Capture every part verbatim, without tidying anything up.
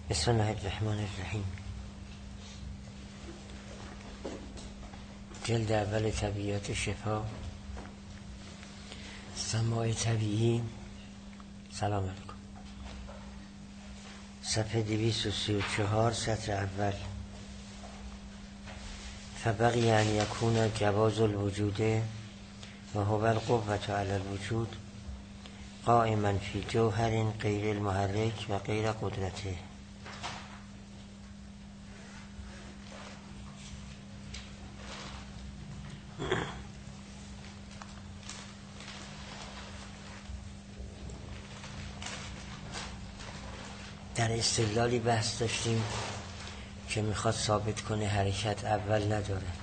بسم الله الرحمن الرحیم. جلد اول طبیعت شفا، سماع طبیعی. سلام علیکم. صفحه دویست و سی و چهار، سطر اول. فبقی ان یکون جواز الوجود و هو القوة علی الوجود قائما فی جوهر غیر المحرک و غیر قدرته. در استدلالی بحث داشتیم که میخواد ثابت کنه حرکت اول ندارد،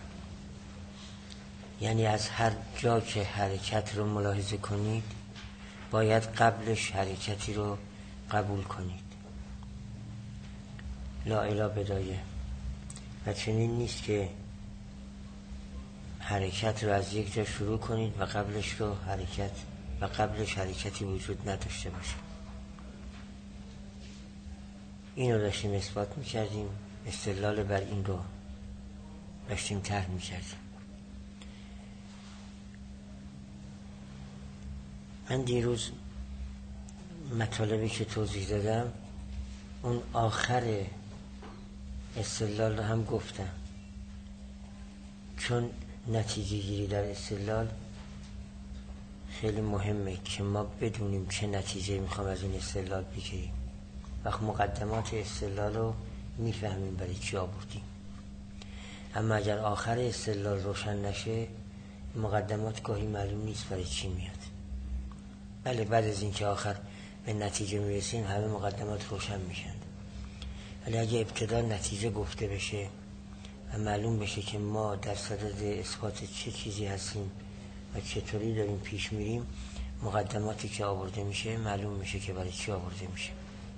یعنی از هر جا که حرکت رو ملاحظه کنید باید قبلش حرکتی رو قبول کنید. لا اله بدایه. و چنین نیست که حرکت رو از یک جا شروع کنید و قبلش رو حرکت و قبلش حرکتی وجود نداشته باشه. این رو داشتیم اثبات میکردیم، استدلال بر این رو داشتیم طرح میکردیم. من دیروز مطالبی که توضیح دادم اون آخر استدلال رو هم گفتم، چون نتیجه گیری در استدلال خیلی مهمه که ما بدونیم چه نتیجه میخوام از این استدلال بگیریم. وقت مقدمات استدلال رو میفهمیم برای چی آوردیم، اما اگر آخر استدلال روشن نشه مقدمات گاهی معلوم نیست برای چی میاد. بله، بعد از این که آخر به نتیجه میرسیم همه مقدمات روشن میشن، ولی اگه ابتدا نتیجه گفته بشه و معلوم بشه که ما در صدد اثبات چه چیزی هستیم و چطوری داریم پیش میریم، مقدماتی که آورده میشه معلوم میشه که برای چی آورده میشه.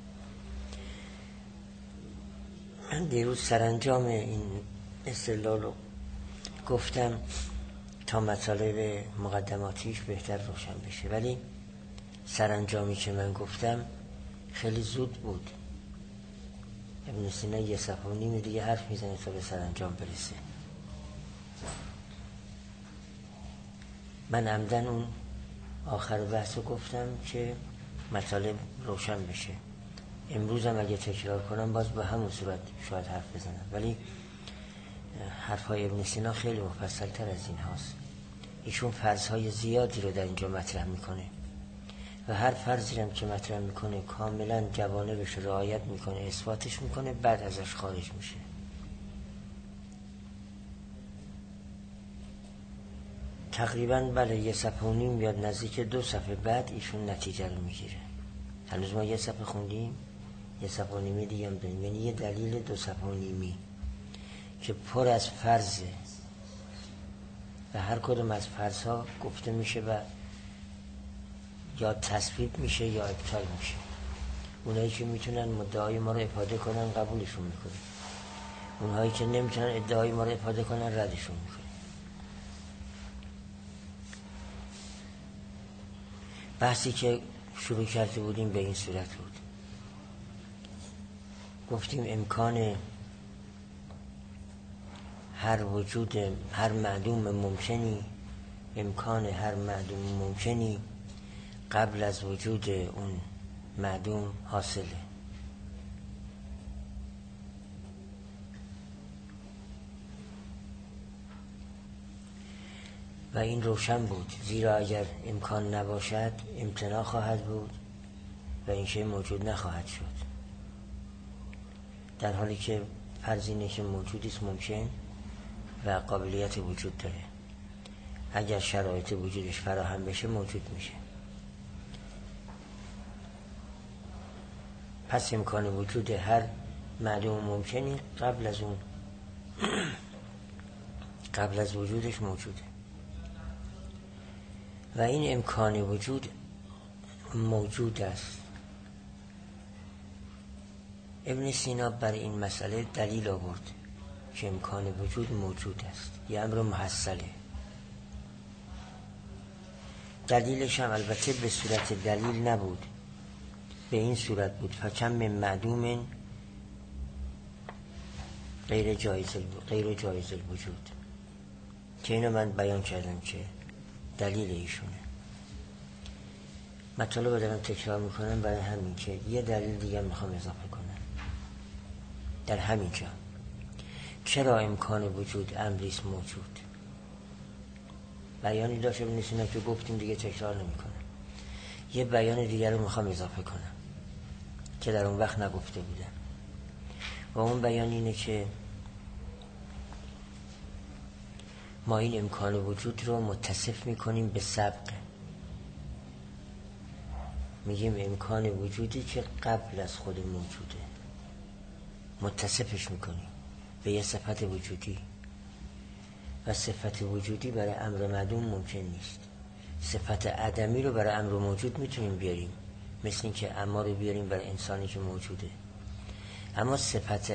من دیروز سرانجام این استدلال رو گفتم تا مطالب مقدماتیش بهتر روشن بشه، ولی سرانجامی که من گفتم خیلی زود بود. ابن سینا یه صفحه و نیم دیگه حرف میزنه تا به سرانجام برسه. من عمدن اون آخر بحث رو گفتم که مطالب روشن بشه. امروز هم اگه تکرار کنم باز به همون صورت شاید حرف بزنم، ولی حرفهای ابن سینا خیلی مفصل تر از این هاست. ایشون فرضهای زیادی رو در اینجا مطرح میکنه و هر فرضی هم که مطرح میکنه کاملا جوانبش رو رعایت میکنه، اثباتش میکنه، بعد ازش خارج میشه. تقریبا بله یه صفحه و نیم بیاد نزدیک دو صفحه بعد ایشون نتیجه رو میگیره. هنوز ما یه صفحه خوندیم، یه صفحه و نیمی دیگه هم داریم، یعنی یه دلیل دو صفحه و نیمی که پر از فرضه و هر کدوم از فرضها گفته میشه و یا تثبیت میشه یا ابطال میشه. اونایی که میتونن مدعای ما رو افاده کنن قبولشون میکنه، اونهایی که نمیتونن ادعای ما رو افاده کنن ردشون میکنه. بحثی که شروع کرده بودیم به این صورت بود. گفتیم امکان هر وجود هر معدوم ممکنی امکان هر معدوم ممکنی قبل از وجود اون معدوم حاصله. و این روشن بود، زیرا اگر امکان نباشد امتناع خواهد بود و این شی موجود نخواهد شد، در حالی که فرض اینه که موجودیست ممکن و قابلیت وجود داره. اگر شرایط وجودش فراهم بشه موجود میشه. پس امکان وجود هر معدوم ممکنی قبل از اون قبل از وجودش موجوده و این امکان وجود موجود است. ابن سینا برای این مسئله دلیل آورد که امکان وجود موجود است، یه امر محصله. دلیلش هم البته به صورت دلیل نبود، به این صورت بود فکم من معدوم غیر جایز غیر جایز الوجود، که اینو من بیان کردم که دلیل ایشونه. مطالب دارم تکرار میکنم برای همین که یه دلیل دیگه میخوام اضافه کنم در همین جا. چرا امکان وجود امریست موجود؟ بیانی داشته بنیسینه که گفتیم دیگه تکرار نمی کنم. یه بیان دیگر رو میخوام اضافه کنم که در اون وقت نگفته بودم، و اون بیان اینه که ما این امکان وجود رو متصف میکنیم به سبق. میگیم امکان وجودی که قبل از خود موجوده، متصفش میکنیم به یه صفت وجودی، و صفت وجودی برای امر معدوم ممکن نیست. صفت عدمی رو برای امر موجود میتونیم بیاریم، مثل این که اما رو بیاریم برای انسانی که موجوده، اما صفت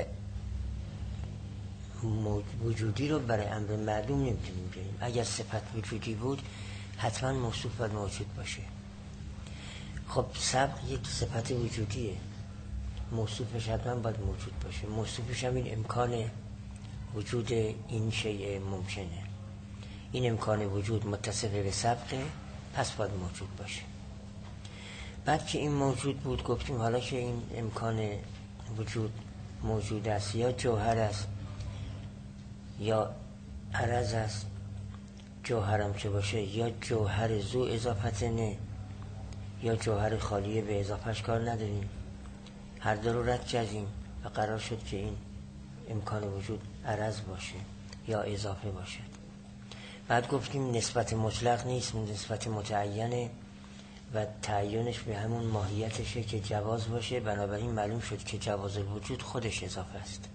وجودی رو برای امر معدوم نمیتونیم بیاریم. اگر صفت وجودی بود حتما موصوف باید موجود باشه. خب سبق یک صفت وجودیه، موصوفش حتما باید موجود باشه. موصوفش هم این امکان وجود این شیء ممکنه. این امکان وجود متصف به سبقه، پس باید موجود باشه. بعد که این موجود بود گفتیم حالا که این امکان وجود موجود است، یا جوهر است یا عرض است، جوهرم که باشه یا جوهر ذو اضافتنه یا جوهر خالیه به اضافهش کار نداریم، هر دو رو رد کردیم و قرار شد که این امکان وجود عرض باشه یا اضافه باشه. بعد گفتیم نسبت مطلق نیست، نسبت متعینه و تعینش به همون ماهیتشه که جواز باشه. بنابراین معلوم شد که جواز الوجود خودش اضافه است.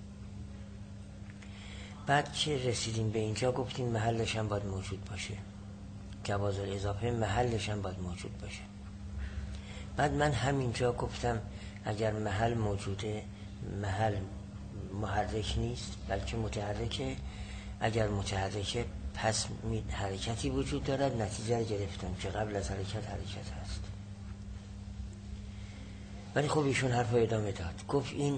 بعد که رسیدیم به اینجا گفتیم محلش هم باید موجود باشه، جواز الاضافه محلش هم باید موجود باشه. بعد من همینجا گفتم اگر محل موجوده، محل محرک نیست بلکه متحرکه. اگر متحرکه پس حرکتی وجود دارد. نتیجه رو گرفتم که قبل از حرکت حرکت هست. ولی خب ایشون حرف ادامه داد، گفت این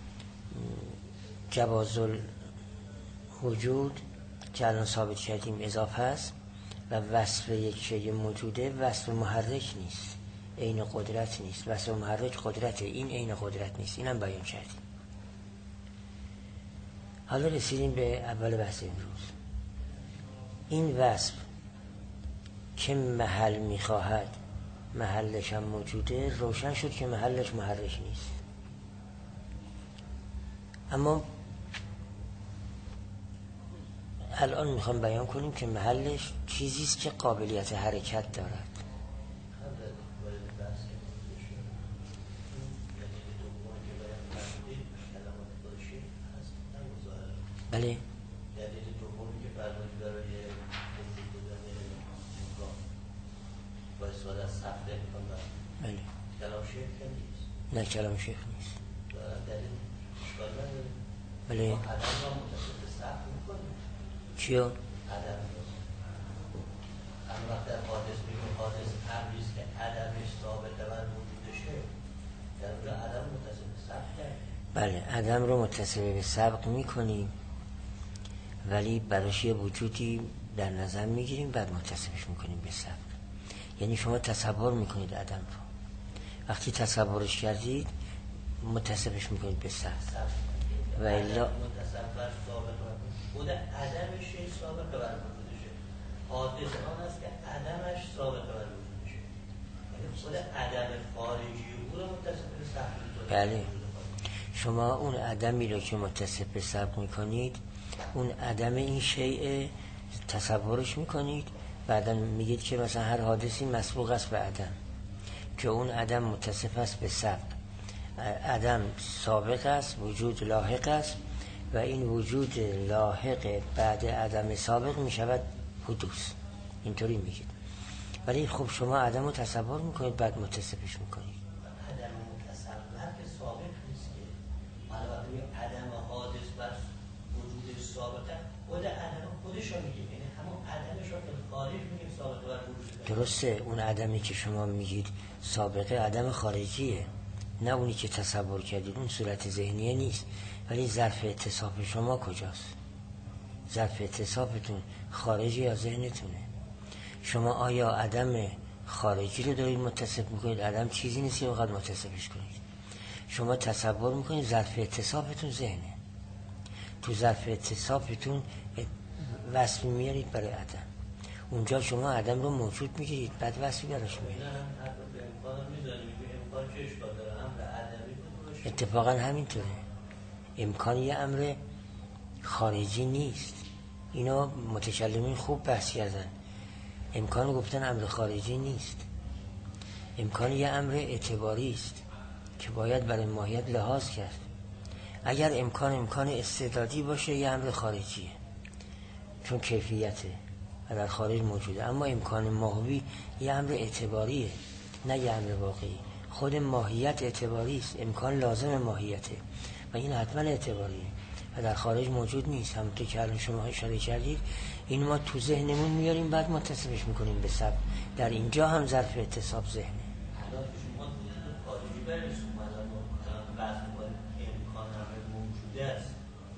جواز الوجود که الان ثابت کردیم اضافه است و وصف یک شیء موجوده وصف محرک نیست، عین قدرت نیست. وصف محرک قدرته، این عین قدرت نیست. اینم بیان کردیم. حالا رسیدیم به اول بحث امروز. این وصف که محل میخواهد محلش هم موجوده، روشن شد که محلش محرک نیست. اما الان میخوام بیان کنیم که محلش چیزیست که قابلیت حرکت دارد. بله. دلیل دومی که فرمودید برای وجود بودن امکان با استفاده از سبق امکان. بله. کلام شیخ نیست. نه کلام شیخ نیست. دلیل اشکال نداره. بله. ما عدم را متصف به سبق میکنیم. چیو؟ عدم را. اما وقت در حادث میگه حادث امریست که عدمش ثابته بر وجودشه، در اونجا عدم متصف به سبق کرد. بله عدم رو متصف به سبق میکنیم، ولی براش یه وجودی در نظر میگیریم بعد متصفش میکنیم به سبق. یعنی شما تصور میکنید عدم رو، وقتی تصورش کردید متصفش میکنید به سبق. و الا خود عدمش ثابت بر وجودشه، حادث آن است که عدمش ثابت بر وجودشه. خود عدم خارجی او رو متصف به سبق. بله شما اون عدمی رو که متصف به سبق میکنید، اون عدم این شیء تصورش میکنید، بعدا میگید که مثلا هر حادثی مسبوق است به عدم، که اون عدم متصف است به سبق. عدم سابق است، وجود لاحق است و این وجود لاحق بعد عدم سابق میشود حدوث. اینطوری میگید. ولی خب شما عدم رو تصور میکنید بعد متصفش میکنید. عدم متصور که سابق نیست که علاوه عدم حادث بر وجود سابقه، خود عدم خودش رو میگیم، یعنی همون عدمش رو که خارج میگیم سابقه بر وجود. درسته، اون عدمی که شما میگید سابقه عدم خارجیه، نه اونی که تصور کردید، اون صورت ذهنیه نیست. ولی ظرف اتصاف شما کجاست؟ ظرف اتصافتون خارجی یا ذهنتونه؟ شما آیا عدم خارجی رو دارید متصف میکنید؟ عدم چیزی نیست که بخواد متصفش کنید. شما تصور میکنید ظرف اتصافتون ذهنه. تو ظرف اتصافتون وصفی میارید برای عدم. اونجا شما عدم رو موجود میگیرید، بعد وصفی براش میارید. اتفاقا همینطوره. امکان یه امر خارجی نیست. اینا متکلمین خوب بحث کردن. امکان گفتن امر خارجی نیست. امکان یه امر اعتباری است که باید برای ماهیت لحاظ کرد. اگر امکان امکان استعدادی باشه یه امر خارجیه، چون کیفیته و در خارج موجوده. اما امکان ماهوی یه امر اعتباریه، نه یه امر واقعی. خود ماهیت اعتباری است، امکان لازم ماهیته و این حتما اعتباریه و در خارج موجود نیست. همونطور که الان شما اشاره کردید، این ما تو ذهنمون میاریم بعد متصفش میکنیم به سبب. در اینجا هم ظرف اتصاف ذهنه. الان شما خارجی برسون مدام بحث میکنید امکان امر موجوده است،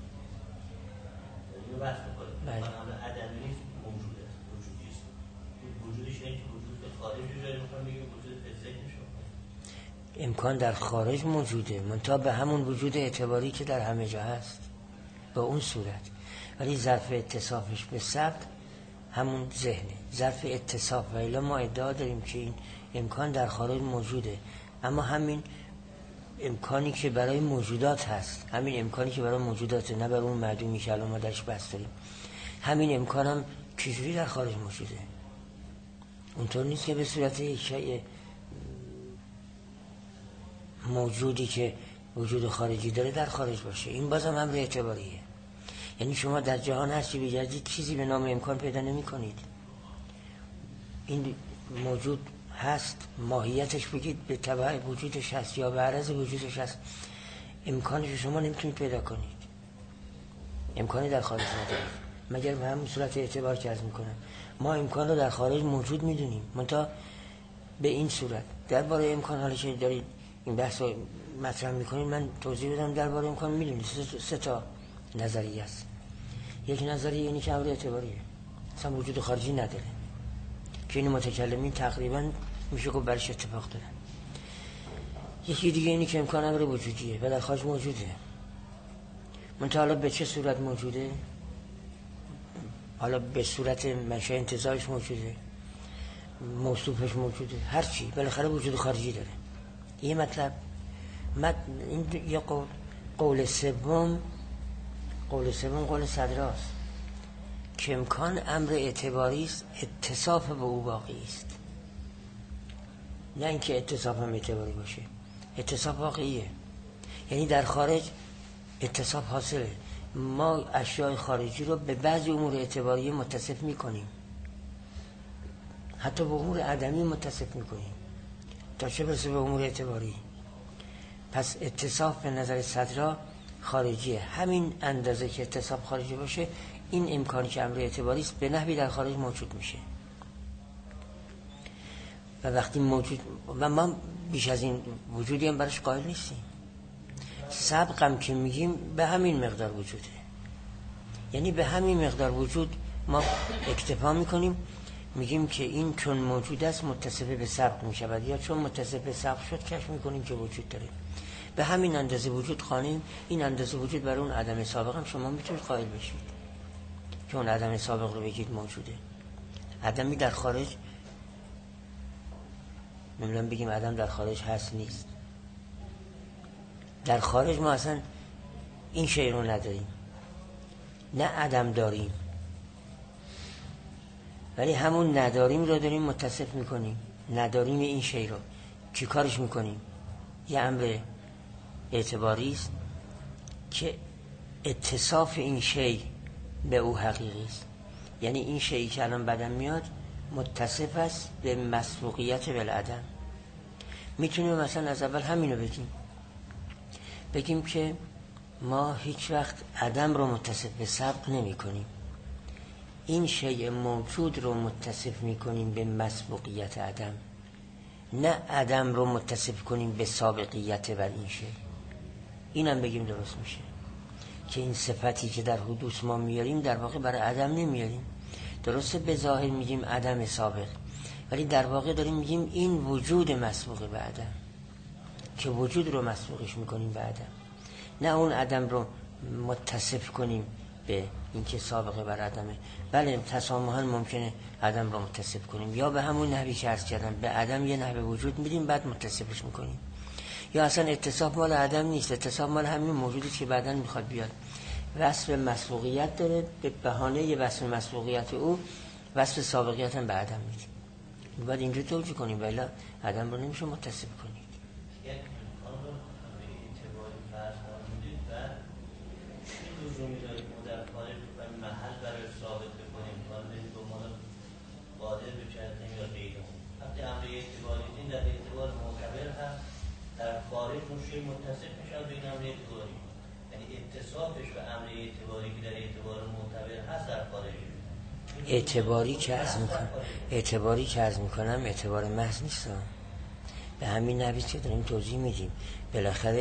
اینو بحث میکنید امکان امر عدمی نیست، موجوده است، وجودی است. وجودش اینه که وجود به خارج رو جایی میکنم بگیم وجود به ذهنش رو. امکان در خارج موجوده، منتها به همون وجود اعتباری که در همه جا هست، به اون صورت. ولی ظرف اتصافش به سبب همون ذهنه، ظرف اتصاف. و الا ما ادعا داریم که این امکان در خارج موجوده، اما همین امکانی که برای موجودات هست، همین امکانی که برای موجوداته، نه برای اون معدومی که الان ما درش بحث داریم، همین امکان هم چجوری در خارج موجوده؟ اونطور نیست که به صورت یک شیء موجودی که وجود خارجی داره در خارج باشه. این بازم امر اعتباریه. یعنی شما در جهان هر چی بگردید چیزی به نام امکان پیدا نمی کنید. این موجود هست، ماهیتش بگید به تبع وجودش هست یا به عرض وجودش هست، امکانش شما نمیتونید پیدا کنید. امکانی در خارج ندارید مگر به همون صورت اعتبار که عرض میکنم. ما امکان رو در خارج موجود میدونیم، منتها به این صورت. درباره امکان حالا که دارید این بحث رو مطرح میکنید، من توضیح بدم. درباره امکان میدونید سه تا نظریه است. یک نظریه اینی که امر اعتباریه، اصلا وجود خارجی نداره، که این متکلمین تقریبا میشه که برش اتفاق دارن. یکی دیگه اینی که امکان امر وجودیه و در خارج موجوده، منتها حالا به چه صورت موجوده؟ حالا به صورت منشأ انتزاعش موجوده، موصوفش موجوده، هر چی، بالاخره وجود خارجی داره. یه مطلب مد... این یه قول قول سوم قول سوم قول صدراست که امکان امر اعتباری است، اتصاف به او باقی است. نه اینکه اتصاف هم اعتباری باشه، اتصاف واقعیه. یعنی در خارج اتصاف حاصله. ما اشیاء خارجی رو به بعضی امور اعتباری متصف میکنیم، حتی به امور عدمی متصف میکنیم، تا چه برسه به امور اعتباری. پس اتصاف به نظر صدرا خارجیه. همین اندازه که اتصاف خارجی باشه، این امکانی که امر اعتباری است به نحوی در خارج موجود میشه. و وقتی موجود و ما بیش از این وجودی هم برش قائل نیستیم. سبق هم که میگیم به همین مقدار وجوده، یعنی به همین مقدار وجود ما اکتفا میکنیم، میگیم که این چون موجود است متصف به سبق میشود، یا چون متصف به سبق شد کشف میکنیم که وجود داره. به همین اندازه وجود خوانیم. این اندازه وجود برای اون عدم سابق هم شما میتونید قائل بشید که اون عدم سابق رو بگید موجوده. عدمی در خارج نمیدونم بگیم عدم در خارج هست نیست. در خارج ما اصلا این شی رو نداریم، نه عدم داریم، ولی همون نداریم رو داریم متصف میکنیم. نداریم این شی رو چی کارش میکنیم؟ یه امر اعتباری است که اتصاف این شی به او حقیقی است. یعنی این شیئی که الان بدن میاد متصف است به مسبوقیت بالعدم. میتونیم مثلا از اول همینو بگیم بگیم که ما هیچ وقت عدم رو متصف به سبق نمی کنیم، این شیء موجود رو متصف می کنیم به مسبوقیت عدم. نه عدم رو متصف کنیم به سابقیت بر این شی. اینم بگیم درست میشه که این صفتی که در حدوث ما میاریم در واقع برای عدم نمیاریم. درسته به ظاهر میگیم عدم سابق، ولی در واقع داریم میگیم این وجود مسبوق به عدم، که وجود رو مسبوقش میکنیم به عدم، نه اون عدم رو متصف کنیم به اینکه سابقه بر عدمه. بله تسامحاً ممکنه عدم رو متصف کنیم، یا به همون نحوی که عرض کردم به عدم یه نحوه وجود میدیم بعد متصفش میکنیم، یا اصلا اتصاف مال عدم نیست، اتصاف مال همین موجودی که بعداً میخواد بیاد. وصف مسبوقیت داره، به بهانه یه وصف مسبوقیت او وصف سابقیت هم به عدم میدیم. باید اینجور توجیه کنیم، ولی عدم رو نمیشه متصف کنید. لزومی داریم ما در خارج بکنیم محل برای ثابت بکنیم که آن به ما قادر به چرخیم یا غیرمون. وقتی امر اعتباری این در اعتبار معتبر هست، در خارج اون شی متصف میشه به این امر اعتباری، یعنی اتصافش به امر اعتباری که در اعتبار معتبر هست در خارج. اعتباری که عرض میکنم اعتباری که عرض میکنم اعتبار محض نیست، به همین نحوی که داریم توضیح میدیم. بالاخره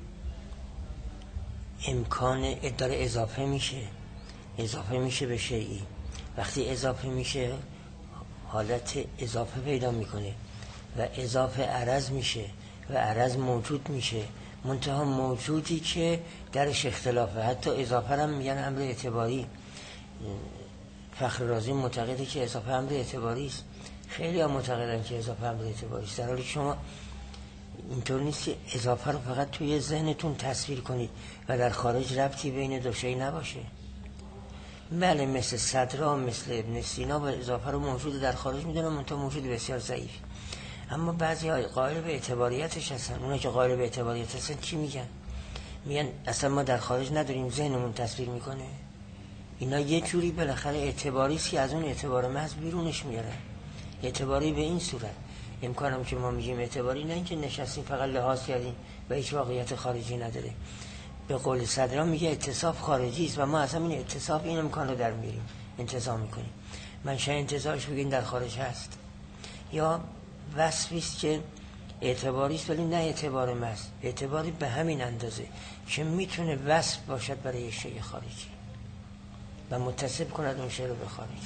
امکان داره اضافه میشه، اضافه میشه به شیئی. وقتی اضافه میشه حالت اضافه پیدا میکنه و اضافه عرض میشه و عرض موجود میشه، منتها موجودی که درش اختلافه. حتی اضافه هم میگن امر اعتباری. فخر رازی معتقده که اضافه امر اعتباری است، خیلی هم معتقدن که اضافه امر اعتباری است، در حالی شما اینطور نیست که اضافه رو فقط توی ذهنتون تصویر کنید و در خارج ربطی بین دو شی نباشه. بله مثل صدرا، مثل ابن سینا و اضافه رو موجود در خارج میدونن، منتها موجود بسیار ضعیف. اما بعضی های قائل به اعتباریتش هستن. اونا که قائل به اعتباریت هستن چی میگن؟ میگن اصلا ما در خارج نداریم، ذهنمون تصویر میکنه. اینا یه جوری بالاخره اعتباری است که از اون اعتبار محض بیرونش میاره. اعتباری به این صورت امکانم که ما میگیم اعتباری، نه اینکه نشستیم فقط لحاظ کردیم و هیچ واقعیت خارجی نداره. به قول صدرا میگه اتصاف خارجی است و ما اصلا این اتصاف این امکان رو در میاریم، انتزاع میکنیم. منشأ انتزاعش بگیم در خارج هست، یا وصفی است که اعتباری است ولی نه اعتبار محض، اعتباری به همین اندازه که میتونه وصف باشد برای شیء خارجی و متصف کند اون شیء رو به خارج.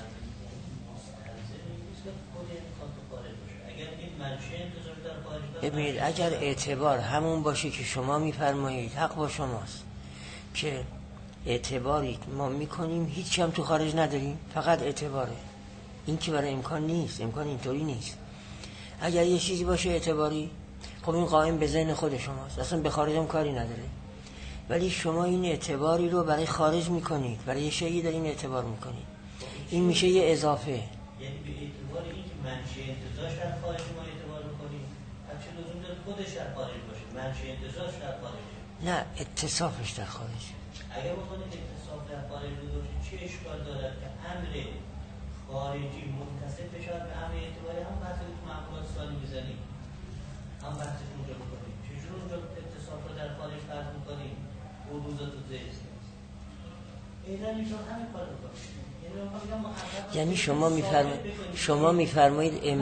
ببینید اگر اعتبار همون باشه که شما میفرمایید، حق با شماست که اعتباری ما میکنیم هیچ هم تو خارج نداریم، فقط اعتباره. این که برای امکان نیست، امکان اینطوری نیست. اگر یه چیزی باشه اعتباری، خب این قائم به ذهن خود شماست، اصلا به خارج هم کاری نداره. ولی شما این اعتباری رو برای خارج میکنید، برای یه شیئی دارین اعتبار میکنید، این میشه یه اضافه. یعنی به اعتبار این که منشأ انتزاعش در خارج ما اعتبار میکنیم، چه لزوم داره خودش در خارج باشه، منشأ انتزاعش در خارج؟ نه، اتصافش در خارج. اگر بکنید اتصاف در خارج رو باشه، چه اشکال دارد که امر خارجی متصف بشود به امر اعتباری؟ هم بحثی که تو معقولات سالی میزنیم، هم بحثی که اونجا بکنیم، چجور اونجا اتصاف رو در خارج فرض میکنیم؟ حدوثات و زیست اینا میشون همین کار بکنیم. یعنی شما میفرمایید شما میفرمایید ام...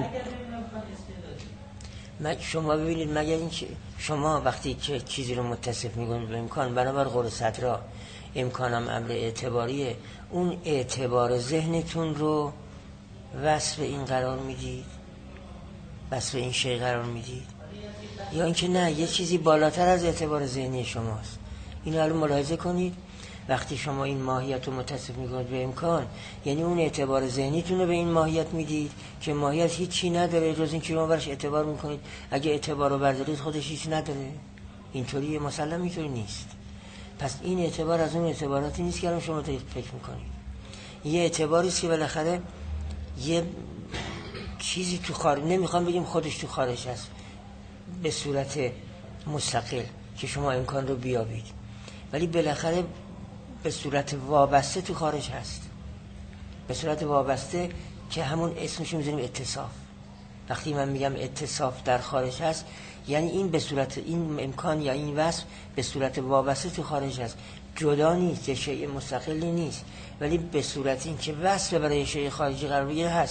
شما ببینید مگر اینکه شما وقتی که چیزی رو متصف میکنید به امکان، بنابر قول صدرا امکانم امر اعتباریه، اون اعتبار ذهنتون رو وصف این قرار میدید، وصف این شی قرار میدید، یا اینکه نه یه چیزی بالاتر از اعتبار ذهنی شماست. اینو الان ملاحظه کنید. وقتی شما این ماهیت رو متصف میکنید به امکان، یعنی اون اعتبار ذهنیتون رو به این ماهیت میدید که ماهیت هیچی نداره جز این که شما برش اعتبار میکنید. اگه اعتبار رو بردارید خودش هیچ نداره. اینطوری مسلم اینطوری نیست. پس این اعتبار از اون اعتباراتی نیست که الان شما دارید فکر میکنید. یه اعتباری است که بالاخره یه چیزی تو خارج، نمیخوام بگیم خودش تو خارج هست به صورت مستقل که شما امکان رو بیابید، ولی بالاخره به صورت وابسته تو خارج هست، به صورت وابسته که همون اسمش رو میذاریم اتصاف. وقتی من میگم اتصاف در خارج هست، یعنی این به صورت این امکان یا این وصف به صورت وابسته تو خارج هست، جدا نیست، شیء مستقلی نیست، ولی به صورت این که وصف برای شیء خارجی قرار بگیره هست.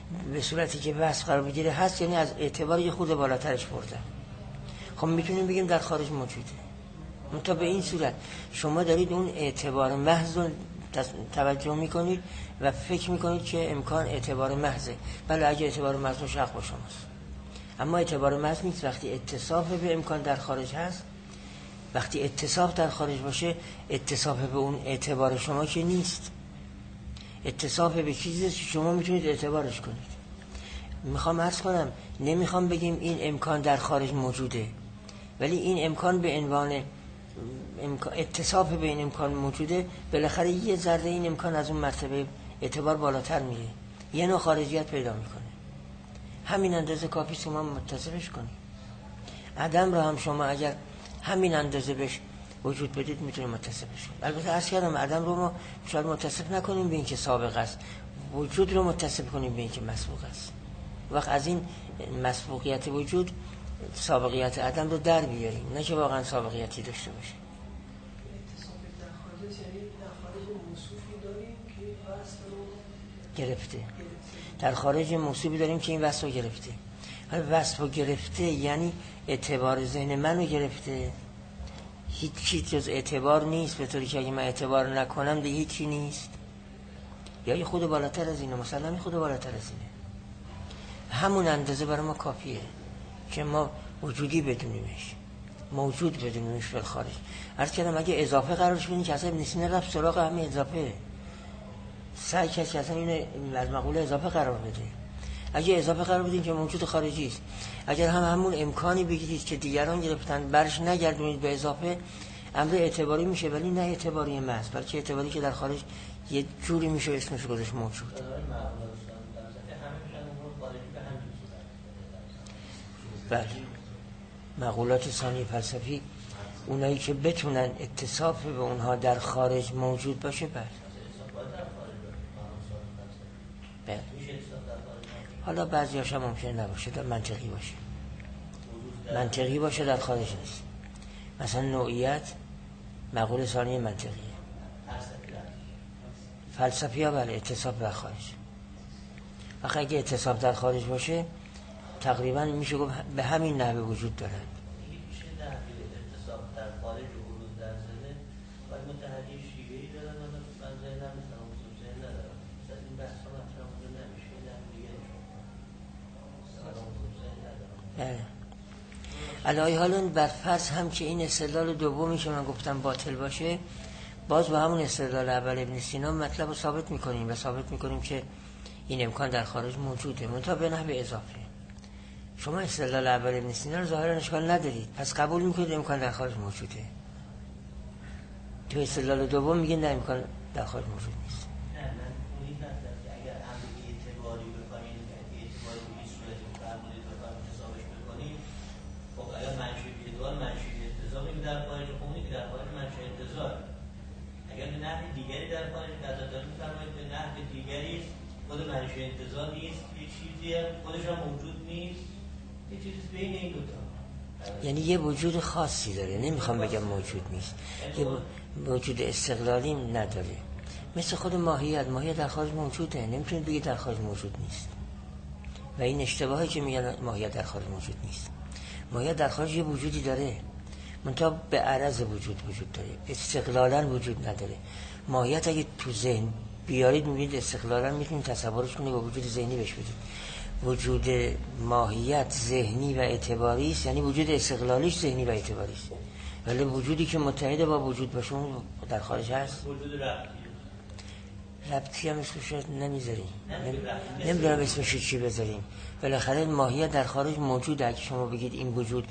به صورتی که وصف قرار بگیره هست، یعنی از اعتبار یه خود بالاترش برده. خب میتونیم بگیم در خارج موجوده. منتها به این صورت شما دارید اون اعتبار محض رو توجه میکنید و فکر میکنید که امکان اعتبار محضه. بله اگه اعتبار محض باشه حق با شماست، اما اعتبار محض نیست. وقتی اتصاف به امکان در خارج هست، وقتی اتصاف در خارج باشه، اتصاف به اون اعتبار شما که نیست، اتصاف به چیزی که شما میتونید اعتبارش کنید. میخوام عرض کنم نمیخوام بگیم این امکان در خارج موجوده، ولی این امکان به عنوان اتصاف به این امکان موجوده، بالاخره یه ذره این امکان از اون مرتبه اعتبار بالاتر میره، یه نوع خارجیت پیدا میکنه. همین اندازه کافی شما متصفش کنید. عدم را هم شما اگر همین اندازه بهش وجود بدید میتونه متصفش کنید. البته عرض کردم عدم رو ما شاید متصف نکنیم به این که سابق است، وجود رو متصف کنیم به این که مسبوق است. وقت از این مسبوقیت وجود سابقیت عدم رو در بیاریم، نه که واقعا سابقیتی داشته باشه. گرفته در خارج موصوفی داریم که این وصف رو گرفته. حالا وصف رو گرفته یعنی اعتبار ذهن منو گرفته، هیچ چیز جز اعتبار نیست، به طوری که اگه من اعتبار نکنم دیگه هیچی نیست. یا یه خود بالاتر از اینه، مثلا خود بالاتر از اینه. همون اندازه برای ما کافیه که ما وجودی بدونیمش، موجود بدونیمش فی الخارج. عرض کردم اگه اضافه قرارش بدین که اصلا ابن سینا رفت سراغ همه اضافه، سعی کرد که اصلا اینو از مقوله اضافه قرار بده. اگه اضافه قرار بدین که موجود خارجی است، اگر هم همون امکانی بگیرید که دیگران گرفتن برش نگردونید به اضافه، امر اعتباری میشه، ولی نه اعتباری محض، بلکه اعتباری که در خارج یه جوری میشه اسمش گذاشت موجود. بله مقولات ثانی فلسفی اونایی که بتونن اتصاف به اونها در خارج موجود باشه، بله بله. حالا بعضی هاشا ممکنه نباشه، در منطقی باشه، منطقی باشه در خارج نیست. مثلا نوعیت مقوله ثانی منطقیه. فلسفی ها بله اتصاف در خارج. وقتی اگه اتصاف در خارج باشه تقریبا میشه گفت به همین نحوه وجود دارن. میشه در اتصاف در خارج و ورود در ذهن و متحدی شیوهی دارن و من ذهنم مثلا حضور ذهن ندارم، مثلا این بحث ها مطرح اونجا نمیشه در دیگه مثلا حضور ذهن ندارم. بله علایه حالا بر فرض هم که این استدلال دومی که من گفتم باطل باشه، باز با همون استدلال اول ابن سینا مطلب رو ثابت میکنیم و ثابت میکنیم که این امکان در خارج موجوده، منتها به نحو اضافه. شما استدلال اول ابن سینا رو ظاهرا اشکال ندارید، پس قبول میکنید امکان در خارج موجوده. تو استدلال دوم میگه نه امکان در خارج موجود نیست. نه من اونی مطلب که اگر امر اعتباری بکنید که اعتباری به این صورتی که فرمودید بکنید حسابش بکنید، خب اگر منشأ اعتبار منشأ انتزاع میگه در خارج، خب که در خارج منشأ انتزاع. اگر به نحو دیگری در خارج قضا دارید میفرمایید به نحو دیگری خود منشأ انتزاع نیست، یه چیزی خودش هم موجود نیست، یه چیزی بین این دو تا، یعنی یه وجود خاصی داره، نمیخوام بگم موجود نیست، یه وجود استقلالی نداره. مثل خود ماهیت، ماهیت در خارج موجوده، نمیتونید بگید در خارج موجود نیست. و این اشتباهی که میگن ماهیت در خارج موجود نیست. ماهیت در خارج یه وجودی داره، منتها به عرض وجود وجود داره، استقلالا وجود نداره. ماهیت اگه تو ذهن بیارید میبینید استقلالا میتونید تصورش کنید با وجود ذهنی بهش بدید. وجود ماهیت ذهنی و اعتباری است، یعنی وجود استقلالیش ذهنی و اعتباری است، ولی وجودی که متحد با وجود باشه اون در خارج هست. وجود ربطی ربطی هم اسمش نمیذاریم، نمیدونم اسمش چی بذاریم. بالاخره ماهیت در خارج موجوده. اگه شما بگید این وجود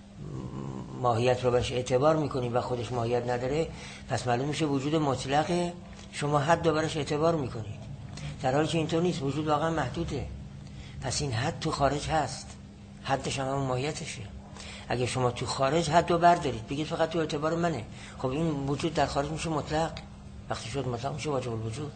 ماهیت رو بهش اعتبار میکنیم و خودش ماهیت نداره، پس معلوم میشه وجود مطلقه، شما حد رو برش اعتبار میکنید، در حالی که اینطور نیست، وجود واقعا محدوده. پس این حد تو خارج هست، حدش هم همون ماهیتشه. اگه شما تو خارج حد رو بردارید بگید فقط تو اعتبار منه، خب این وجود در خارج میشه مطلق. وقتی شد مطلق میشه واجب الوجود.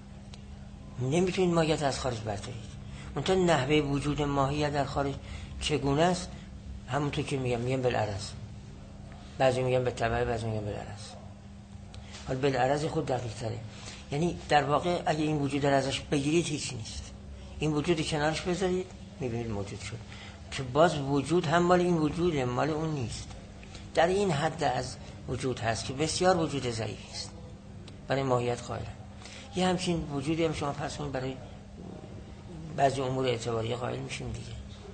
نمیتونید ماهیت از خارج بردارید. منتها نحوه وجود ماهیت در خارج چگونه است؟ همونطور که میگم میگم بالعرض، بعضی میگم به تبع، بعضی میگم بالعرض. حال بالعرض خود دقیق تره، یعنی در واقع اگه این وجود رو ازش بگیرید هیچ نیست. این وجودی کنارش بذارید میبینید موجود شد، که باز وجود هم مال این وجوده، مال اون نیست. در این حد از وجود هست که بسیار وجود ضعیفی است، برای ماهیت قائل. یه همچین وجودی هم شما پس کنید برای بعضی امور اعتباری قائل میشیم دیگه.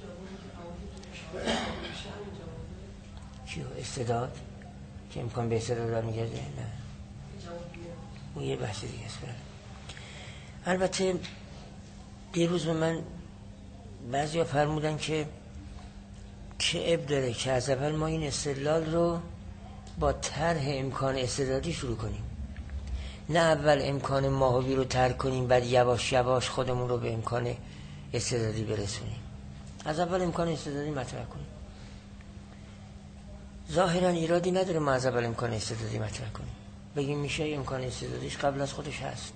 چیو استعداد که امکان به استعداد دار میگرده؟ نه، اون یه بحث دیگه است. البته دیروز به من بعضی ها فرمودن که چه عیب داره که از اول ما این استدلال رو با طرح امکان استعدادی شروع کنیم، نه اول امکان ماهوی رو ترک کنیم بعد یواش یواش خودمون رو به امکان استعدادی برسونیم. از اول امکان استعدادی مطرح کنیم. ظاهرا ایرادی نداره ما از اول امکان استعدادی مطرح کنیم، بگیم میشه امکان استعدادیش قبل از خودش هست.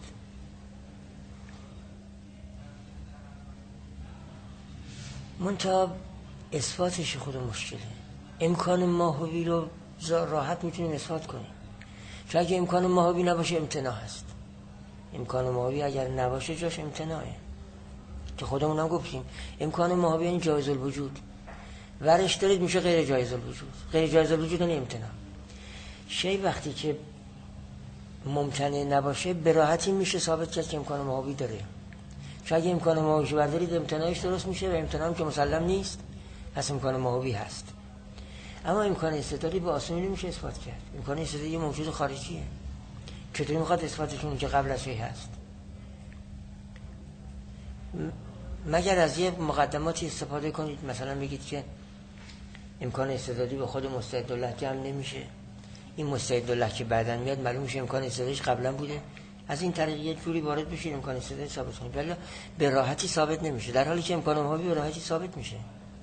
منتها اثباتش خود مشکله. امکان ماهوی رو راحت میتونیم اثبات کنیم، چون اگه امکان ماهوی نباشه امتناع هست. امکان ماهوی اگر نباشه جاش امتناعه، که خودمون هم گفتیم امکان ماهوی این جایز الوجود، ورش دارید میشه غیر جایز الوجود. غیر جایز الوجود یعنی امتناع. شی وقتی که ممتنع نباشه به راحتی میشه ثابت کرد که امکان ماهوی داره، چون اگه امکان ماهوی بردارید امتناعش درست میشه و امتناعم که مسلم نیست، پس امکان ماهوی هست. اما امکان استعدادی به آسانی نمیشه اثبات کرد. امکان استعدادی یه موجود خارجیه، چطوری میخواد اثباتش کنه که قبل از شی هست؟ مگر از یه مقدماتی استفاده کنید، مثلا بگید که امکان استعدادی به خود مستعدالله جمع نمیشه، این مستعدالله که بعداً میاد معلوم میشه امکان استعدادیش قبلا بوده. از این طریق یه جوری وارد بشید امکان استعدادی ثابت کنید، ولی به راحتی ثابت نمیشه، در حالی که امکان ماهوی به راحتی ثابت میشه.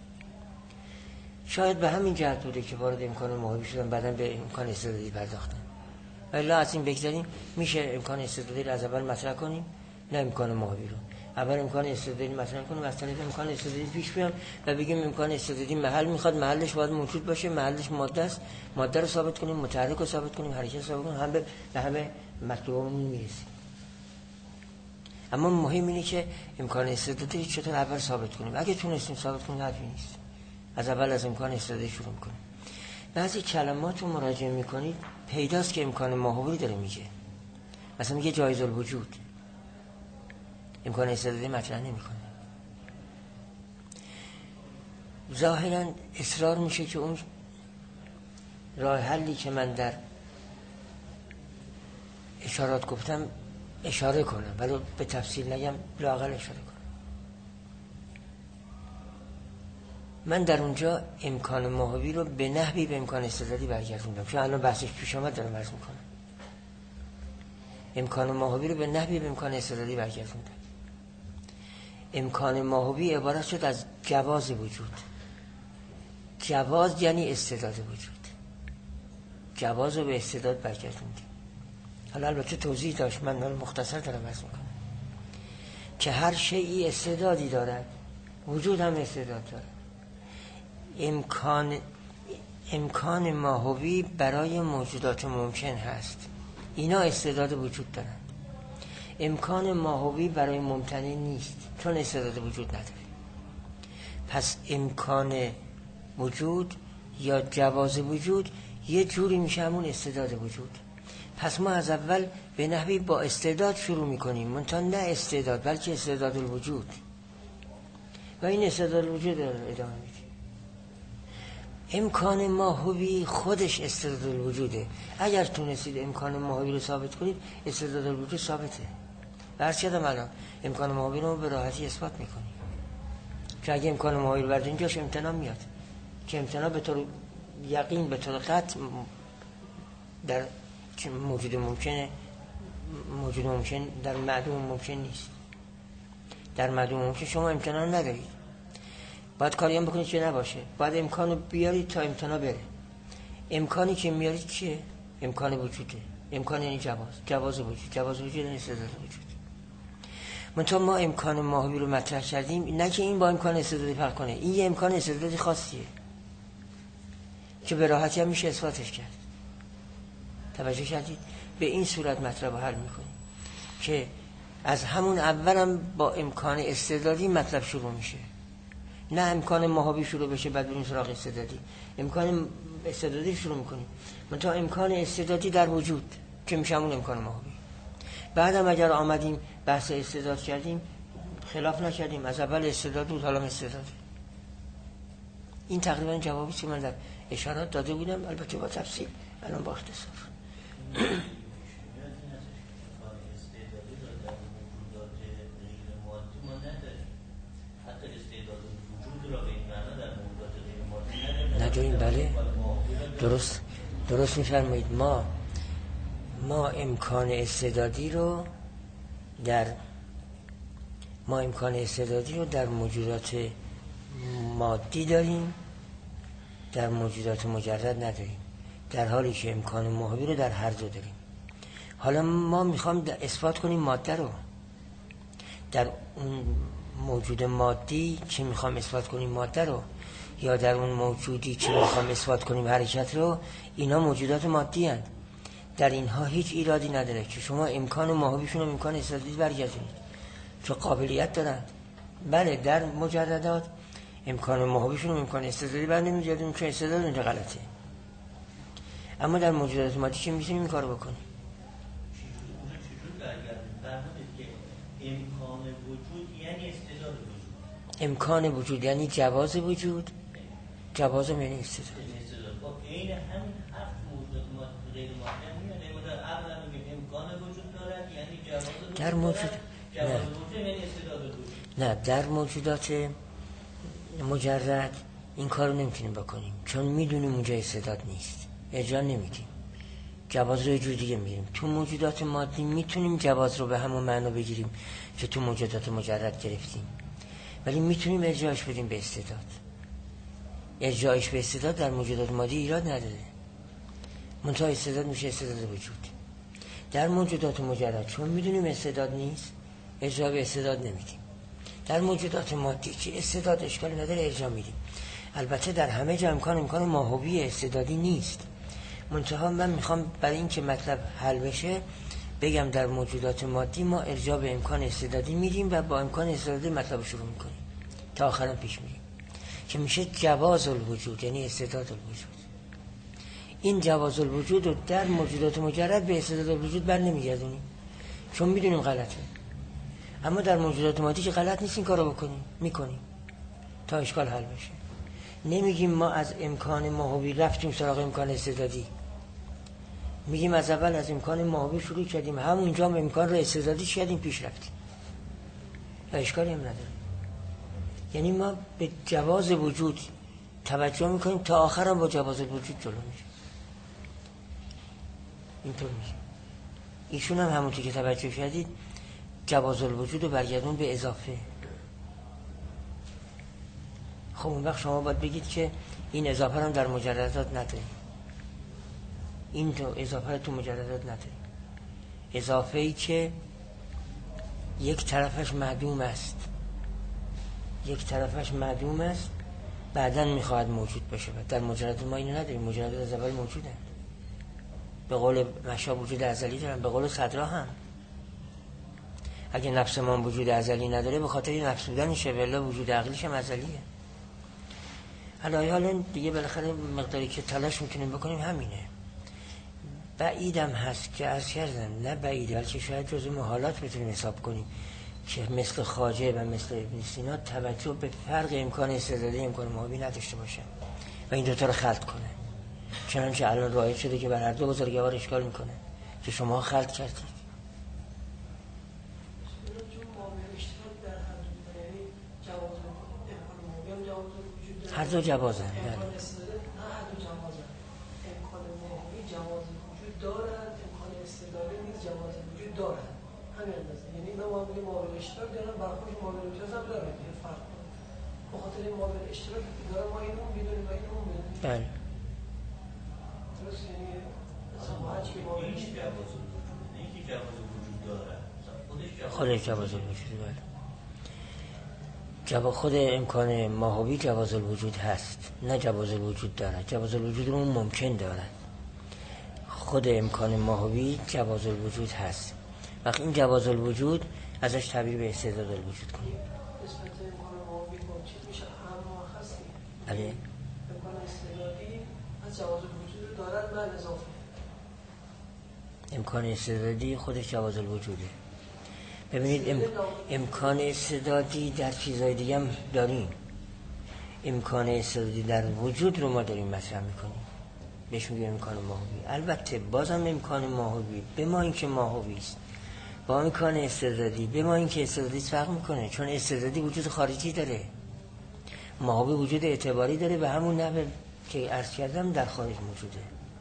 شاید به همین جهت بوده که وارد امکان ماهوی شدن بعداً به امکان استعدادی پرداختن. ولی از این بگذاریم، میشه امکان استعدادی رو از اول مطرح کنیم، نه امکان ماهوی رو. اول امکان استعدادی مطرح کنیم، از طریق امکان استعدادی پیش بیام و بگیم امکان استعدادی محل میخواد، محلش باید موجود باشه، محلش ماده است، ماده رو ثابت کنیم، متحرک رو ثابت کنیم، حرکت ثابت کنیم، هم به همه مطلوبمون میرسیم. اما مهم اینه که امکان استعدادی چطور اول ثابت کنیم. اگه تونستیم ثابت کنیم حرفی نیست، از اول از امکان استعدادی شروع کنیم. بعضی کلمات رو مراجعه میکنید پیداست که امکان ماهوی داره میگه. مثلا میگه جایز الوجود، امکان استعدادی مطرح نمیکنه. ظاهرا اصرار میشه که اون راه حلی که من در اشارات گفتم اشاره کنم، ولی به تفصیل نگم، لااقل اشاره کنم. من در اونجا امکان ماهوی رو به نحوی به امکان استعدادی برگردوندم، چون الان بحثش پیش آمد دارم عرض میکنم. امکان ماهوی رو به نحوی به امکان استعدادی برگردوندم. امکان ماهوی عبارت شد از جواز وجود. جواز یعنی استعداد وجود. جواز رو به استعداد برگردوندیم. حالا البته توضیح داشت، من مختصر دارم عرض میکنم که هر شیئی استعدادی دارد، وجود هم استعداد دارد. امکان امکان ماهوی برای موجودات ممکن هست، اینا استعداد وجود دارند. امکان ماهوی برای ممتنع نیست، چون استعداد وجود نداره. پس امکان وجود یا جواز وجود یه جوری میشه همون استعداد وجود. پس ما از اول به نحوی با استعداد شروع میکنیم، منتها نه استعداد بلکه استعداد الوجود، و این استعداد الوجود رو ادامه میدیم. امکان ماهوی خودش استعداد الوجوده. اگر تونستید امکان ماهوی رو ثابت کنید، استعداد الوجود ثابته. برش کردم الان امکان ماهوی رو به راحتی اثبات میکنیم، که اگه امکان ماهوی رو برداریم جاش امتناع میاد، که امتناع به طور یقین به طور قطع در موجود ممکنه، موجود ممکن در معدوم ممکن نیست. در معدوم ممکن شما امتناع ندارید، باید کاری هم بکنید که نباشه، باید امکانو بیارید تا امتناع بره. امکانی که میارید چیه؟ امکان وجوده. امکان یعنی جواز، جواز وجود، جواز وجود یعنی استعداد وجود. منتها ما امکان ماهوی رو مطرح کردیم، نه که این با امکان استعدادی فرق کنه، این یه امکان استعدادی خاصیه که به راحتی هم میشه اثباتش کرد. توجه کردید؟ به این صورت مطلب رو حل میکنیم که از همون اولم با امکان استعدادی مطلب شروع میشه، نه امکان ماهابی شروع بشه بعد بریم سراغ استعدادی. امکان استعدادی شروع میکنیم، منتها امکان استعدادی در وجود که میشه همون امکان ماهابی. بعدم اگر آمدیم بحث استعداد کردیم خلاف نکردیم، از اول استعداد بود حالا استعداد. این تقریبا جوابی که من در اشارات داده بودم، البته با تفصیل، الان با اختصار. نداریم. بله درست درست میفرمایید. ما ما امکان استعدادی رو در ما امکان استعدادی رو در موجودات مادی داریم، در موجودات مجرد نداریم، در حالی که امکان ماهوی رو در هر دو داریم. حالا ما میخوام اثبات کنیم ماده رو در اون موجود مادی که میخوام اثبات کنیم ماده رو، یا در اون موجودی که میخوام اثبات کنیم حرکت رو. اینا موجودات مادی هستند، در اینها هیچ ایرادی نداره که شما امکان ماهویشون و امکان استعدادی برگردونید، چون قابلیت دارن. بله در مجردات امکان ماهویشون و امکان استعدادی بر نمیگردونیم چون استعداد اونجا غلطه، اما در موجودات مادی که میتونیم این کارو بکنیم. امکان وجود یعنی استعداد وجود، امکان وجود یعنی جواز وجود، جواز یعنی استعداد. این همین هفت موجود غیر مادی میاد، در عقل میگه امکان وجود دارد یعنی جواز وجود در موجود جواز وجود یعنی استعداد وجود. نه، در موجودات مجرد این کارو نمیتونیم بکنیم چون میدونیم اونجا استعداد نیست، اجرا نمیدیم، جواز رو یه جور دیگه میگیریم. تو موجودات مادی میتونیم جواز رو به همون معنا بگیریم که تو موجودات مجرد گرفتیم، ولی میتونیم اجراش بدیم به استعداد. اجراش به استعداد در موجودات مادی ایراد نداره، منتها استعداد میشه استعداد وجود. در موجودات مجرد چون میدونیم استعداد نیست، اجرا به استعداد نمیدیم. در موجودات مادی که استعداد اشکالی نداره اجرا میدیم. البته در همه جا امکان امکان ماهوی استعدادی نیست، منتها من میخوام برای این که مطلب حل بشه بگم در موجودات مادی ما ارجاع به امکان استعدادی میدیم و با امکان استعدادی مطلب شروع میکنیم تا آخرم پیش میریم که میشه جواز الوجود یعنی استعداد الوجود. این جواز الوجود رو در موجودات مجرد به استعداد الوجود بر نمیگردونیم چون میدونیم غلطه، اما در موجودات مادی که غلط نیست این کارو بکنیم میکنیم تا اشکال حل بشه. نمیگیم ما از امکان ماهوی رفتیم سراغ امکان استعدادی، میگیم از اول از امکان ماهوی شروع کردیم، همونجا هم امکان رو استعدادی کردیم پیش رفتیم و اشکالی هم نداره. یعنی ما به جواز وجود توجه میکنیم تا آخر هم با جواز وجود جلو میشه. اینطور میشه. ایشون هم همونطور که توجه کردید جواز الوجود رو برگردون به اضافه. خب اون وقت شما باید بگید که این اضافه هم در مجردات نداریم، این تو اضافه تو مجردات نداریم. اضافه ای که یک طرفش معدوم است، یک طرفش معدوم است بعداً میخواهد موجود بشه. در مجردات ما اینو نداریم، مجردات از اول موجودن. به قول مشا وجود ازلی دارن، به قول صدرا هم اگه نفس ما وجود ازلی نداره به خاطر نفس بودنشه، ولی وجود عقلیش هم ازلیه. حالا حالا دیگه بالاخره مقداری که تلاش میکنیم بکنیم همینه. بعیدم هست که عرض کردم، نه بعیده بلکه شاید جزو محالات بتونیم حساب کنیم که مثل خواجه و مثل ابن سینا توجه به فرق امکان استعدادی امکان ماهوی نداشته باشه و این دوتا رو خلط کنه. چنانچه الان رایج شده که بر هر دو بزرگوار اشکال میکنه که شما خلط کردید. هر دو جوازن. امکان استعداد نه هر دو جوازن. امکان ماهوی جواز وجود دارد، امکان استعدادی نیز جواز وجود دارد. همین اندازه. یعنی اینا معامله معامله اشتراک دارن، برخورد معامله امتیاز هم دارن. یه فرق داره. به خاطر این معامله اشتراک داره ما اینو میدونیم و اینو میدونیم. بله. درست یعنی اصلا ما هرچی معامله این جواز وجود نه اینکه جواز وجود دارد. خودش جواز وجود داره. جواز خود امکان ماهوی جواز الوجود هست، نه جواز الوجود دارد. جواز الوجود رو ممکن دارد. خود امکان ماهوی جواز الوجود هست. وقتی این جواز الوجود ازش تعبیر به استعداد الوجود کنیم. نسبت امکان ماهوی با چیز میشه اهم و اخصی. بله. امکان استعدادی از جواز الوجود رو دارد من اضافه. امکان استعدادی خودش جواز الوجوده. ببینید ام... امکان استعدادی در چیزهای دیگه هم داریم. امکان استعدادی در وجود رو ما داریم مطرح میکنیم، بهش میگیم امکان ماهوی. البته بازم امکان ماهوی به ما اینکه ماهوی است با امکان استعدادی به ما اینکه استعدادی فرق میکنه، چون استعدادی وجود خارجی داره، ماهوی وجود اعتباری داره، به همون نحو که عرض کردم در خارج موجوده.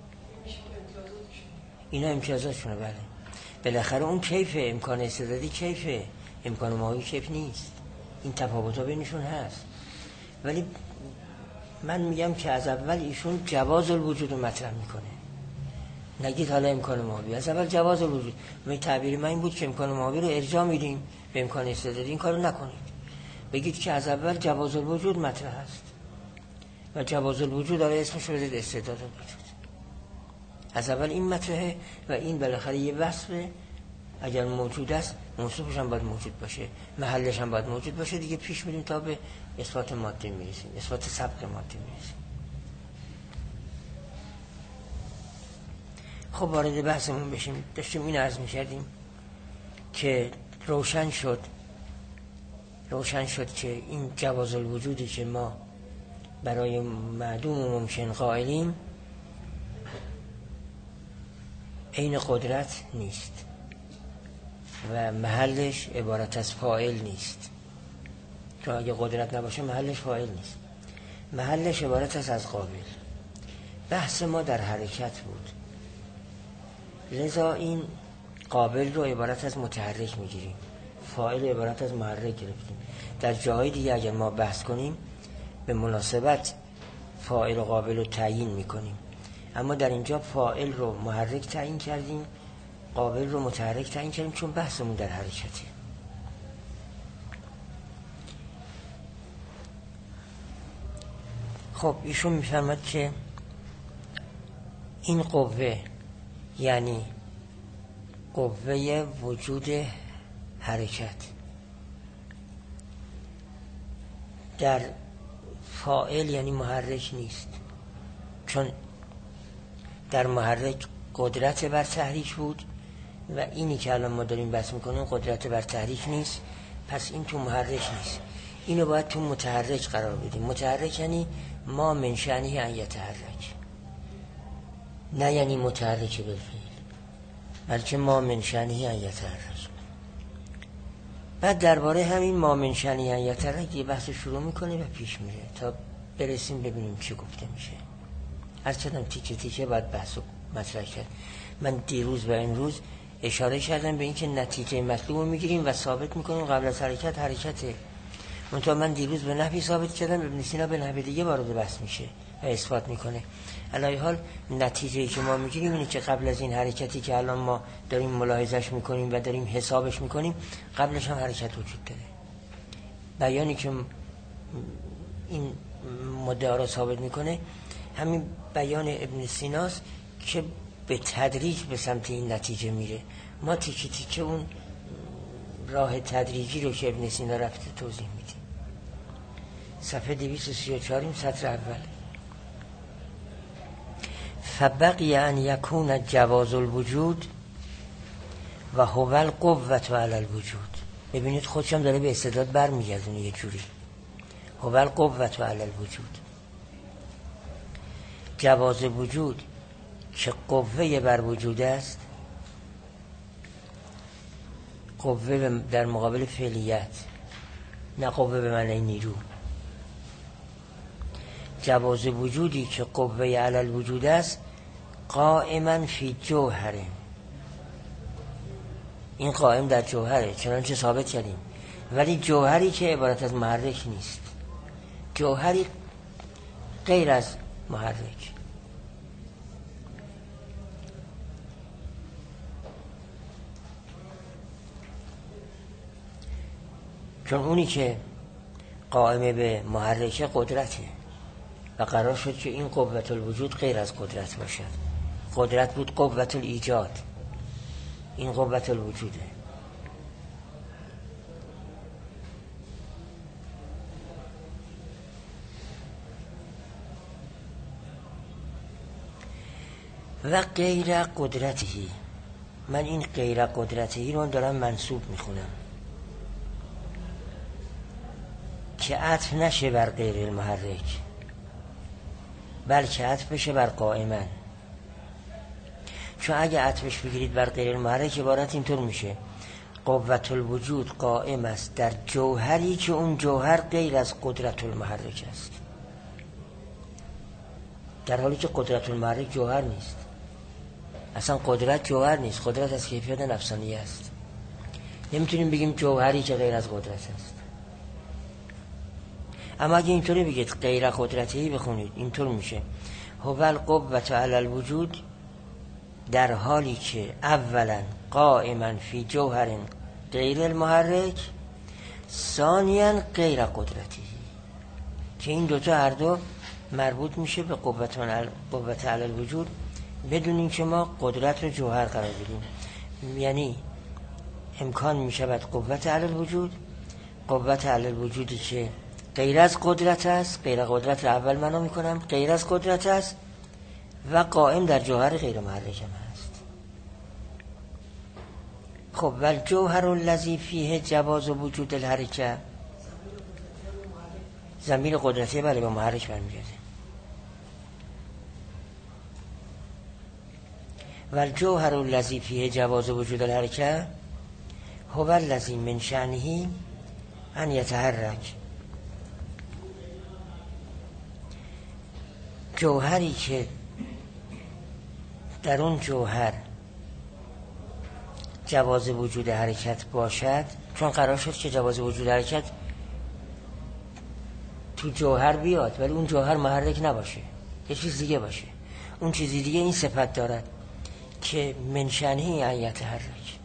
اینا امتیازاتشونه. بله بالاخره اون کیفه، امکان استعدادی کیفه، امکان ماهوی کیف نیست. این تفاوت‌ها بینشون هست. ولی من میگم که از اول ایشون جواز الوجود رو مطرح میکنه. نگید حالا امکان ماهوی، از اول جواز الوجود. من تعبیر من این بود که امکان ماهوی رو ارجاع میدیم به امکان استعدادی. این کارو نکنید، بگید که از اول جواز الوجود مطرح است و جواز الوجود داره اسمش رو بدید استعداد الوجود. از اول این مطرحه و این بالاخره یه وصفه، اگر موجود است موصوفش هم باید موجود باشه، محلش هم باید موجود باشه. دیگه پیش میریم تا به اثبات ماده میرسیم، اثبات سبق ماده میرسیم. خب وارد بحثمون بشیم. داشتیم این عرض میکردیم که روشن شد روشن شد که این جواز الوجودی که ما برای معدوم و ممکن قائلیم عین قدرت نیست و محلش عبارت از فاعل نیست، چون اگه قدرت نباشه محلش فاعل نیست، محلش عبارت است از قابل. بحث ما در حرکت بود، لذا این قابل رو عبارت از متحرک میگیریم، فاعل عبارت از محرک گرفتیم. در جاهای دیگه اگر ما بحث کنیم به مناسبت فاعل و قابل رو تعیین میکنیم، اما در اینجا فاعل رو محرک تعیین کردیم، قابل رو متحرک تعیین کردیم، چون بحثمون در حرکته. خب ایشون میفرماد که این قوه یعنی قوه وجود حرکت در فاعل یعنی محرک نیست، چون در محرک قدرت بر تحریک بود و اینی که الان ما داریم بحث میکنیم قدرت بر تحریک نیست، پس این تو محرک نیست. اینو باید تو متحرک قرار بدیم. متحرک یعنی ما من شأنه ان یتحرک، نه یعنی متحرک بالفعل، بلکه ما من شأنه ان یتحرک. بعد درباره همین ما من شأنه ان یتحرک یه بحث شروع میکنه و پیش میره تا برسیم ببینیم چی گفته میشه. هر چندم تیکه تیکه باید بحث مطرح کرد. من دیروز و امروز اشاره کردم به اینکه نتیجه مطلوب رو میگیریم و ثابت میکنیم قبل از حرکت حرکته. منتها من دیروز به نحوی ثابت کردم، ابن سینا به نحو دیگه وارد بحث میشه و اثبات میکنه. علی حال نتیجه‌ای که ما میگیریم اینه که قبل از این حرکتی که الان ما داریم ملاحظهش میکنیم و داریم حسابش میکنیم، قبلش هم حرکت وجود داره. بیانی که این مدعا رو ثابت میکنه همین بیان ابن سیناست که به تدریج به سمت این نتیجه میره. ما تیکه تیکه اون راه تدریجی رو که ابن سینا رفته توضیح میدیم. صفحه دویست و سی و چهار سطر اول. فبقی ان یکون جواز الوجود و هو القوة علی الوجود. ببینید خودشم داره به استعداد برمیگردونه یه جوری. هو القوة علی الوجود، جواز وجود که قوه بر وجود است، قوه در مقابل فعلیت، نه قوه به معنی نیرو. جواز وجودی که قوه علی الوجود است قائما فی جوهره، این قائم در جوهره چنانچه ثابت کردیم، ولی جوهری که عبارت از محرک نیست، جوهری غیر از محرک. چون اونی که قائم به محرک قدرته و قرار شد که این قوت الوجود غیر از قدرت باشد. قدرت بود قوت الایجاد، این قوت الوجوده. و غیر قدرتی، من این غیر قدرتی رو دارم منصوب میخونم که عطف نشه بر غیر المحرک، بلکه عطف بشه بر قائما. چون اگه عطفش بگیرید بر غیر المحرک عبارت اینطور میشه: قوت الوجود قائم است در جوهری که اون جوهر غیر از قدرت المحرک است، در حالی که قدرت المحرک جوهر نیست. اصلا قدرت جوهر نیست، قدرت از کیفیت نفسانی است. نمیتونیم بگیم جوهری که غیر از قدرت است. اما اگه اینطوری بگید غیر قدرتی بخونید اینطور میشه: هو القوة علی الوجود، در حالی که اولا قائما فی جوهر غیر المحرک، ثانیا غیر قدرتی، که این دوتا هر دو مربوط میشه به قوة علی الوجود بدون اینکه ما قدرت رو جوهر قرار بدیم. یعنی امکان میشود قوت علی الوجود، قوت علی الوجودی که غیر از قدرت است، غیر قدرت رو اول معنا میکنم، غیر از قدرت است و قائم در جوهر غیر محرک هم هست. خب و الجوهر الذی فیه جواز وجود الحرکه، ضمیر قدرتی بله به محرک برمیگرده. و الجوهر الذی فیه جواز وجود الحرکه هو الذی من شأنه ان یتحرک، جوهری که در اون جوهر جواز وجود حرکت باشد، چون قرار شد که جواز وجود حرکت تو جوهر بیاد ولی اون جوهر محرک نباشه، یه چیز دیگه باشه. اون چیزی دیگه این صفت دارد که من شأنه ان یتحرک.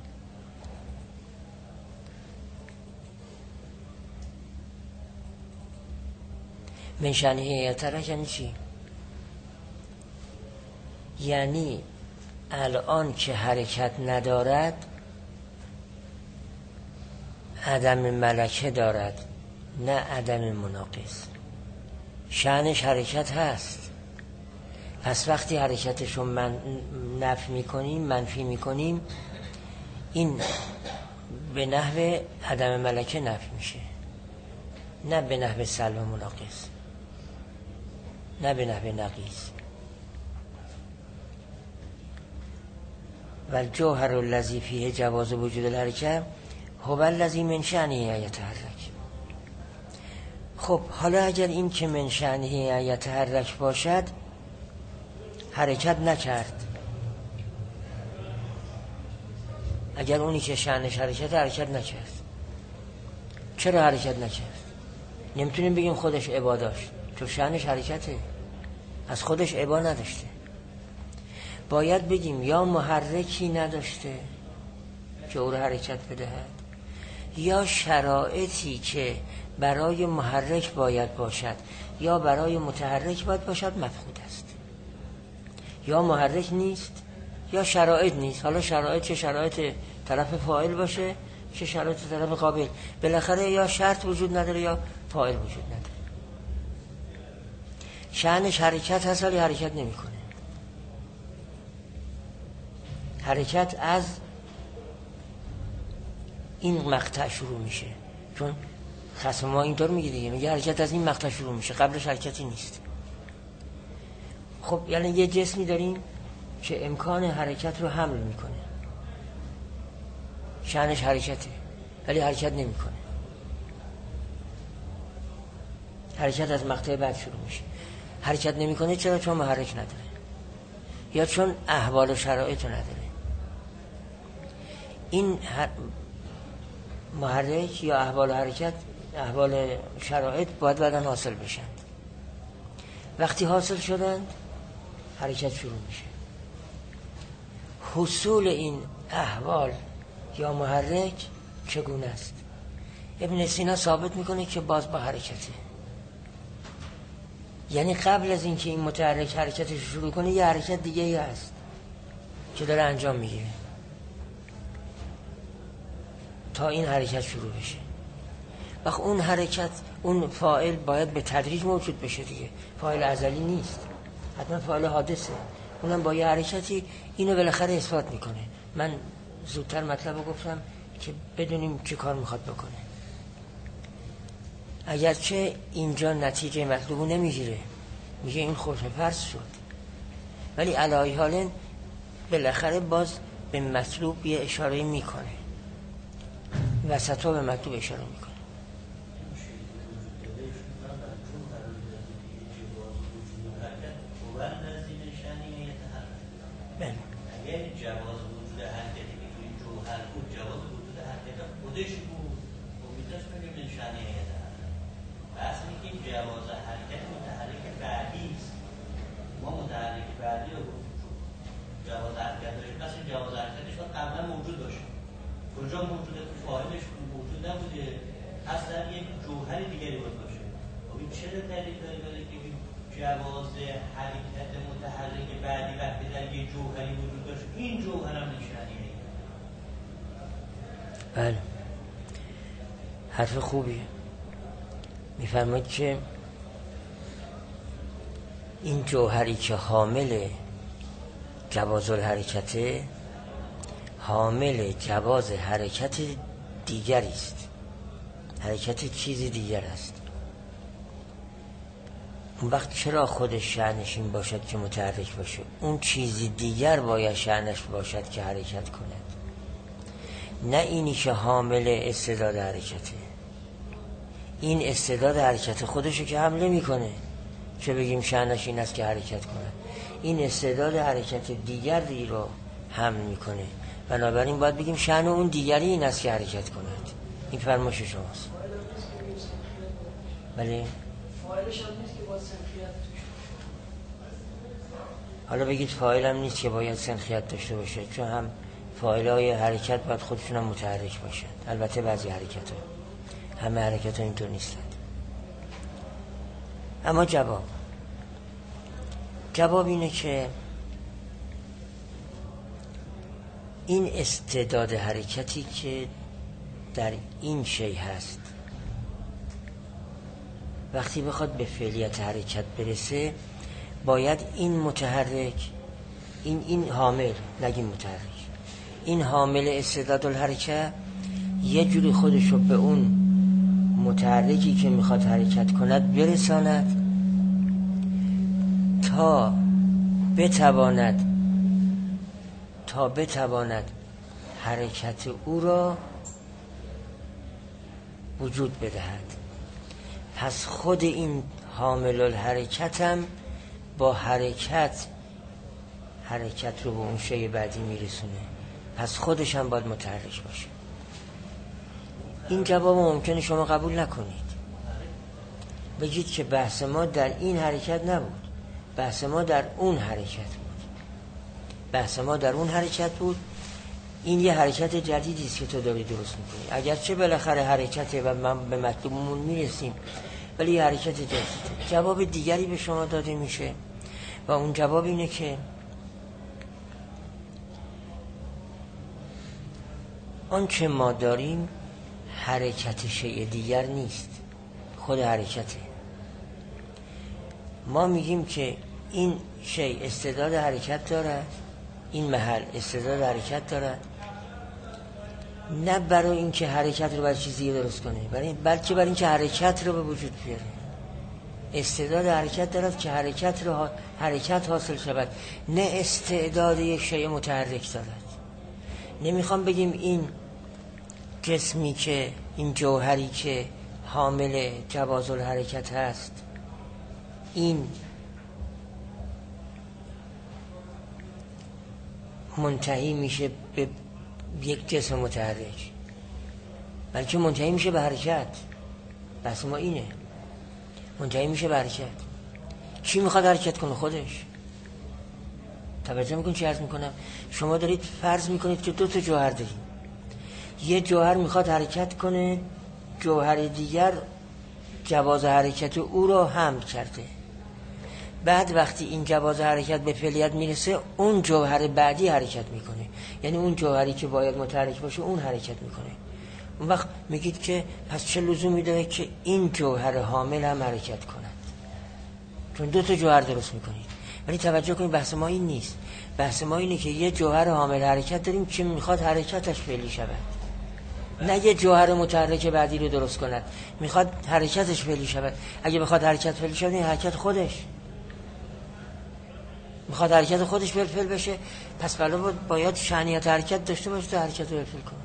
من شأنه ان یتحرک یعنی چی؟ یعنی الان که حرکت ندارد عدم ملکه دارد، نه عدم مناقض. شأنش حرکت هست، پس وقتی حرکتش رو من نفی میکنیم، منفی میکنیم، این به نحو عدم ملکه نفی میشه، نه به نحو سلب مناقض، نه به نحو نقیض. و الجوهر الذی فیه جواز وجود الحرکه هو الذی من شأنه ان یتحرک. خب حالا اگر این که من شأنه ان یتحرک باشد حرکت نکرد، اگر اونی که شأنش حرکت حرکت نکرد، چرا حرکت نکرد؟ نمیتونیم بگیم خودش عبا داشت، چون شأنش حرکته، از خودش عبا نداشته. باید بگیم یا محرکی نداشته که او رو حرکت بدهد، یا شرایطی که برای محرک باید باشد یا برای متحرک باید باشد مفقود است. یا محرک نیست یا شرایط نیست. حالا شرایط چه شرایط طرف فاعل باشه چه شرایط طرف قابل، بالاخره یا شرط وجود نداره یا فاعل وجود نداره. شأنش حرکت هست ولی حرکت نمیکنه. حرکت از این مقطع شروع میشه، چون خصم ما اینطور میگه دیگه، میگه حرکت از این مقطع شروع میشه، قبلش حرکتی نیست. خب یعنی یه جسمی داریم که امکان حرکت رو حمل میکنه، شأنش حرکته ولی حرکت نمیکنه. حرکت از مقطع بعد شروع میشه. حرکت نمیکنه چرا؟ چون محرک نداره یا چون احوال و شرایط نداره. این محرک یا احوال حرکت، احوال شرایط باید بعداً حاصل بشن. وقتی حاصل شدن حرکت شروع میشه. حصول این احوال یا محرک چگونه است؟ ابن سینا ثابت میکنه که باز با حرکته. یعنی قبل از اینکه این متحرک حرکتش شروع کنه یه حرکت دیگه ای هست که داره انجام میگیره. تا این حرکت شروع بشه. وقت اون حرکت، اون فاعل باید به تدریج موجود بشه دیگه، فاعل ازلی نیست، حتما فاعل حادثه، اونم با یه حرکتی اینو بالاخره اثبات میکنه. من زودتر مطلب رو گفتم که بدونیم چه کار میخواد بکنه. اگرچه اینجا نتیجه مطلوبو نمیگیره، میگه این خوش فرض شد، ولی علی حال بالاخره باز به مطلوب یه اشاره میکنه، وسطا به مطلوب اشاره میکنه. بله. اگر جواز وجود حرکتی که توی جوهر بود، جواز وجود حرکت خودش بود، خب میتونست بگیم نشانه حرکت. بس اینه که جواز حرکت متحرک بعدی است. ما متحرک بعدی رو جواز حرکت داشتیم، پس این جواز حرکتش باید قبلا موجود باشه. کجا موجوده؟ تو فاعلش موجود نبوده، اصلا یک جوهر دیگری باید باشه. خب این چرا دلیل داره داره که جواز حرکت متحرک بعدی وقتی در یک جوهری وجود داشت، این جوهر هم نشانیه. بله، حرف خوبیه. میفرماید که این جوهری که حامل جواز الحرکته، حامل جواز حرکت دیگری است، حرکت چیز دیگر است. اون وقت چرا خودش شأنش این باشد که متحرک باشه؟ اون چیزی دیگر باید شأنش باشد که حرکت کند، نه اینی که حامل استعداد حرکته. این استعداد حرکت خودشو که حمله میکنه چه بگیم شأنش این است که حرکت کند، این استعداد حرکت دیگری رو حمل میکنه، بنابراین باید بگیم شأن اون دیگری این است که حرکت کند. این فرمایش شماست. بله، فاعلش هم نیست که باید سنخیت توش. حالا بگید فاعل هم نیست که باید سنخیت داشته باشه، چون هم فاعل های حرکت باید خودشون هم متحرک باشن. البته بعضی حرکت ها، همه حرکت ها اینطور نیستند. اما جواب جواب اینه که این استعداد حرکتی که در این شی هست وقتی بخواد به فعلیت حرکت برسه، باید این متحرک، این این حامل، نگیم متحرک، این حامل استعداد الحرکت یه جوری خودش رو به اون متحرکی که میخواد حرکت کند برساند تا بتواند تا بتواند حرکت او را وجود بدهد. پس خود این حامل الحرکت هم با حرکت حرکت رو به اون شی بعدی میرسونه، پس خودش هم باید متحرک باشه. این جواب ممکنه شما قبول نکنید، بگید که بحث ما در این حرکت نبود، بحث ما در اون حرکت بود، بحث ما در اون حرکت بود. این یه حرکت جدیدی است که تو داری درست میکنی، اگرچه بالاخره حرکته و من به مطلوبمون میرسیم، ولی یه حرکت جدیده. جواب دیگری به شما داده میشه و اون جواب اینه که آنچه ما داریم حرکت شیء دیگر نیست، خود حرکته. ما میگیم که این شیء استعداد حرکت دارد، این محل استعداد حرکت دارد، نه برای اینکه حرکت رو برای چیزی درست کنه، برای بلکه برای اینکه حرکت رو به وجود بیاره. استعداد حرکت دارد که حرکت رو حرکت حاصل شود، نه استعداد یک شیء متحرک دارد. نمیخوام بگیم این جسمی که این جوهری که حامل جواز الحرکت هست این منتهی میشه به یک جسم متحرک، بلکه منتهی میشه به حرکت. بس ما اینه، منتهی میشه به حرکت. کی میخواد حرکت کنه؟ خودش. توجه میکنید چی عرض میکنم؟ شما دارید فرض میکنید که دو تا جوهر دارید، یه جوهر میخواد حرکت کنه، جوهر دیگر جواز حرکت او رو حمل کرده. بعد وقتی این جواز حرکت به فعلیت میرسه، اون جوهر بعدی حرکت میکنه، یعنی اون جوهری که باید متحرک باشه اون حرکت میکنه. اون وقت میگید که پس چه لزومی داره که این جوهر حامل هم حرکت کند؟ چون دو تا جوهر درست میکنید. ولی توجه کنید بحث ما این نیست. بحث ما اینه که یه جوهر حامل حرکت داریم که میخواد حرکتش فعلی شود، نه یه جوهر متحرک بعدی رو درست کند، میخواد حرکتش فعلی شود. اگه بخواد حرکت فعلی شود، این حرکت خودش میخواد حرکت خودش فعل فعل بشه، پس بلا باید شأنیت حرکت داشته باشه تا حرکت رو فعل کنه.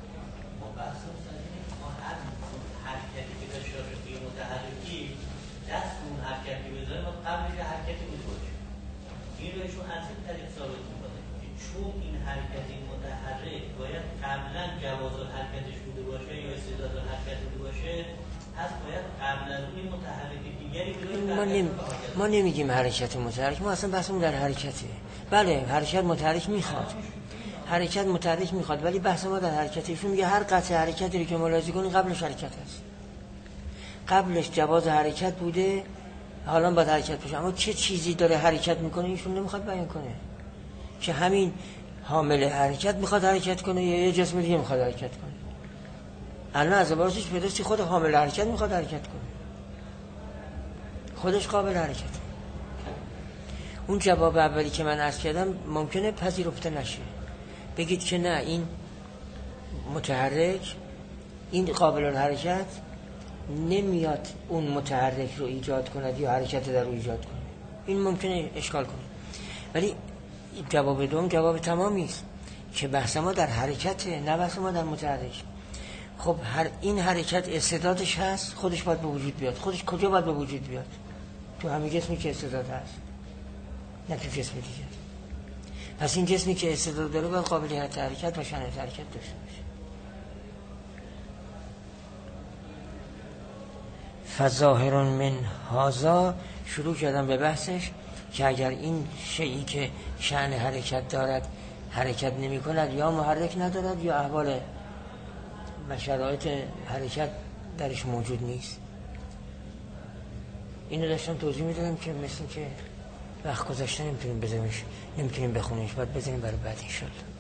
چون این حرکت متحرک باید قبلا جواز حرکتش بوده باشه یا استعداد حرکت بوده باشه، پس باید قبلا این متحرک دیگری بوده. ما, نمی... ما نمیگیم حرکت متحرک، ما اصلا بحثمون در حرکته. بله حرکت متحرک میخواد، حرکت متحرک میخواد، ولی بحث ما در حرکته. ایشون میگه هر قطع حرکتی رو که ملاحظه کنی قبلش حرکت هست، قبلش جواز حرکت بوده، حالا باید حرکت بشه. اما چه چیزی داره حرکت میکنه ایشون نمیخواد بیان کنه، که همین حامل حرکت میخواد حرکت کنه یا یه جسم دیگه میخواد حرکت کنه. الان از عبارتش پیداست خود حامل حرکت میخواد حرکت کنه، خودش قابل حرکت. اون جواب اولی که من عرض کردم ممکنه پذیرفته نشه، بگید که نه این متحرک، این قابل حرکت نمیاد اون متحرک رو ایجاد کند یا حرکت در رو ایجاد کنه، این ممکنه اشکال کنه. ولی جواب دوم جواب تمامی است که بحث ما در حرکته، نه بحث ما در متحرک. خب هر این حرکت استعدادش هست، خودش باید به وجود بیاد. خودش کجا باید به وجود بیاد؟ تو همین جسمی که استعداد هست، نه تو جسم دیگه. پس این جسمی که استعداد داره باید قابلیت حرکت و شأنیت حرکت داشته باشه. فظاهر من هذا، شروع کردم به بحثش که اگر این شیئی که شأن حرکت دارد حرکت نمی کند، یا محرک ندارد یا احوال و شرایط حرکت درش موجود نیست. اینو داشتم توضیح میدادم که مثل که وقت گذاشته نمیتونیم بذاریمش، نمیتونیم بخونیمش، باید بذاریم برای بعد انشالله.